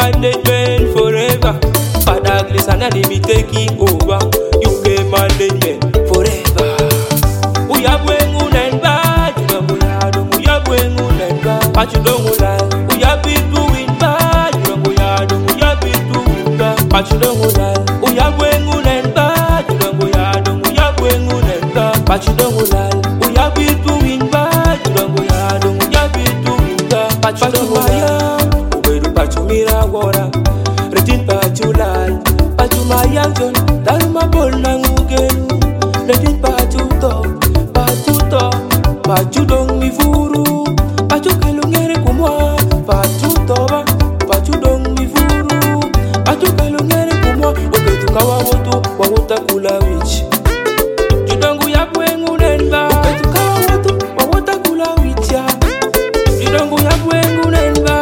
management forever. Father Grace and enemy taking over. UK management forever. We are going on and bad. We are going on and bad. But you don't lie. We are doing bad. We are doing bad. But you don't lie. We are going on and bad. We are going on and bad. But you don't lie. We are doing bad. We are doing bad. But you don't lie. Mira wora, retin pa chulal, pa chumayang jon, daruma bol nang ugelu, retin pa chuto, pa chudong mi furu, pa chukelu ngere kumwa, pa chudong mi furu, pa chukelu ngere kumwa, oke tukawa wotu, wawuta kula wich. Chudongu ya bwengu nenba, oke tukawa wotu, wawuta kula wich ya. Chudongu ya bwengu nenba.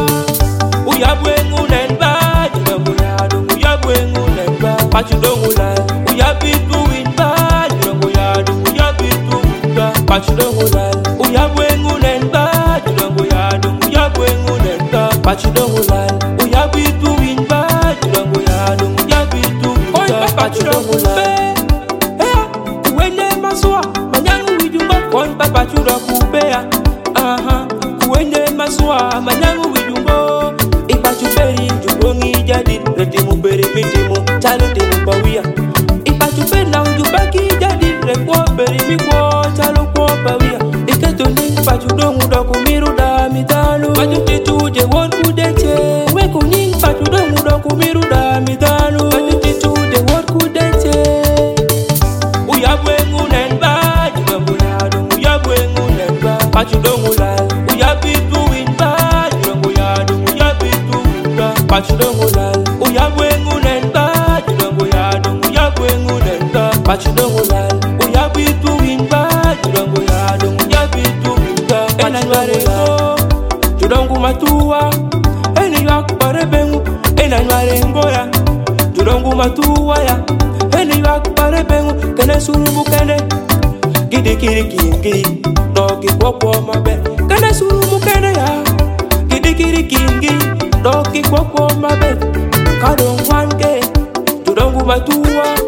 But you don't lie, we are doing bad. You don't go yard, we are doing bad. But you don't lie, we are going on and bad. You don't go yard, we are going on and bad. But you don't lie, we are doing bad. You don't go yard, we are doing bad. But you don't lie. Hey, when they maswa, manyangu wijumba kon papa chura kupea. When they maswa, manyangu wijumba. Ipa chuperi jubongi jadi, retimu beri mitimu. Chalo timu pawia Ipa chupe na ujubaki jadi Rekwa beri mikwo chalo kwa pawia Iketo ning pachudongu doku miruda mitanu Pachuti tuje won kudeche Weku ning pachudongu doku miruda mitanu Pachuti tuje won kudeche Uyabwengu nenba Jigambu yadu uyabwengu nenba Pachudongu lai Uyabitu inba Jigambu yadu uyabitu inba Pachudongu lai Uyabwengu nenba but you don't lie, we are doing bad. You don't go yard, we are doing bad. And I'm ready you don't go matua. And you are parebengu, and I'm ready you don't go matua. And you are parebengu, can I surubu kene? Giddy kingi, doggy walk on my bed. Can I surubu kene ya? Giddy kingi, doggy walk on my bed. Kadon 1K, you don't go matua.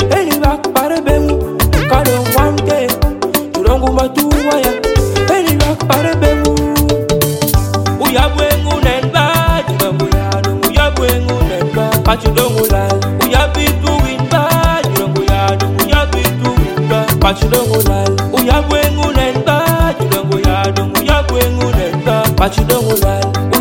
But you don't lie, we are doing bad. You don't go yard, we are doing bad. But you don't lie, we are going on and bad. You don't go yard, we are going on and bad. But you don't lie.